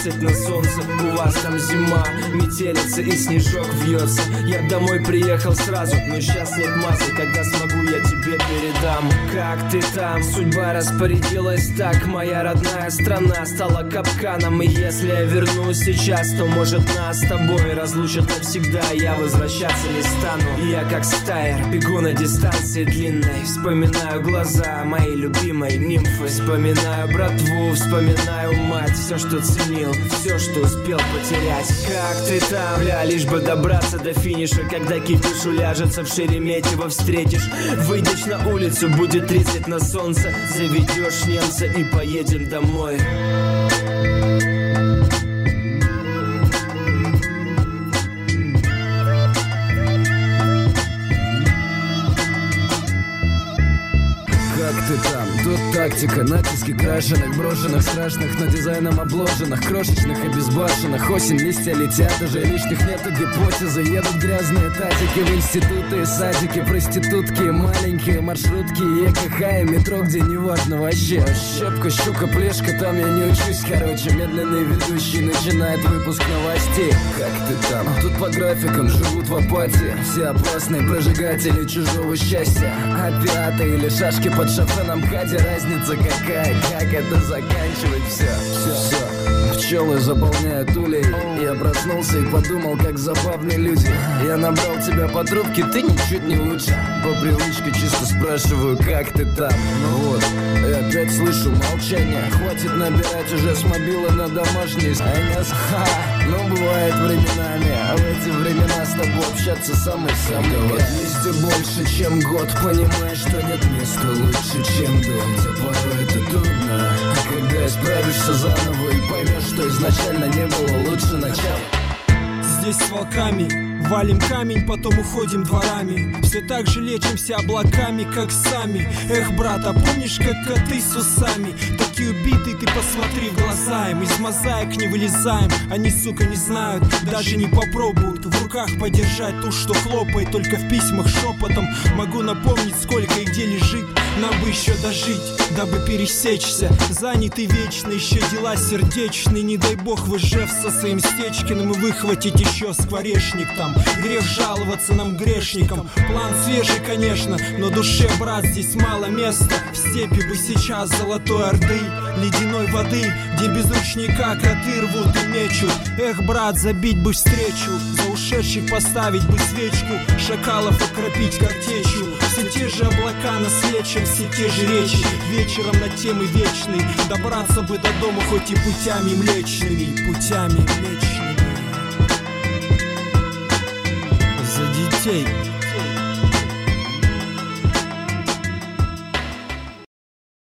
30 на солнце, у вас там зима, метелица и снежок вьется. Я домой приехал сразу, но сейчас нет массы, когда смогу, я тебе передам. Как ты там? Судьба распорядилась так, моя родная страна стала капканом. И если я вернусь сейчас, то может нас с тобой разлучат навсегда. Я возвращаться не стану. И я как стайер, бегу на дистанции длинной. Вспоминаю глаза моей любимой нимфы, вспоминаю братву, вспоминаю мать. Все, что ценил, все, что успел потерять. Как ты там? Бля, лишь бы добраться до финиша, когда кипиш уляжется в Шереметьево встретишь. Выйдешь на улицу, будет 30 на солнце, заведешь немца и поедем домой. Как ты там? Тут тактика, натиски крашеных, брошенных, страшных, но дизайном обложенных, крошечных и безбашенных. Осень, листья летят, даже лишних нету гипотезы. Едут грязные тазики в институты и садики, проститутки, маленькие маршрутки, ЕКХ и метро, где неважно вообще. Щепка, щука, плешка, там я не учусь, короче. Медленный ведущий начинает выпуск новостей. Как ты там? Тут по графикам живут в апатии все опасные прожигатели чужого счастья. Опиаты или шашки под шофеном Катя, разница какая? Как это заканчивать все? Пчелы заполняют улей. Я проснулся и подумал, как забавны люди. Я набрал тебя по трубке, ты ничуть не лучше. По привычке чисто спрашиваю, как ты там? Ну вот, я опять слышу молчание. Хватит набирать уже с мобила на домашний. Ну бывает временами, а в эти времена с тобой общаться самый-самый. Вот везде больше, чем год. Понимаешь, что нет места лучше, чем дом. Где порой это трудно, а когда исправишься заново и поймешь, что изначально не было лучше начала. Здесь с волками валим камень, потом уходим дворами. Все так же лечимся облаками, как сами. Эх, брат, а помнишь, как коты с усами? Такие убитые, ты посмотри в глаза им. Из мозаик не вылезаем, они, сука, не знают, даже не попробуют в руках подержать ту, что хлопает. Только в письмах шепотом могу напомнить, сколько и где лежит. Нам бы еще дожить, дабы пересечься. Занятый вечно, еще дела сердечные. Не дай бог в Ижев со своим Стечкиным и выхватить еще скворечник там. Грех жаловаться нам, грешникам. План свежий, конечно, но душе, брат, здесь мало места. В степи бы сейчас золотой орды, ледяной воды, где без ручника кроты рвут и мечут. Эх, брат, забить бы встречу, за ушедших поставить бы свечку, шакалов окропить картечью. Все те же облака нас лечат, все те же речи, вечером на темы вечные. Добраться бы до дома хоть и путями млечными, путями млечными. За детей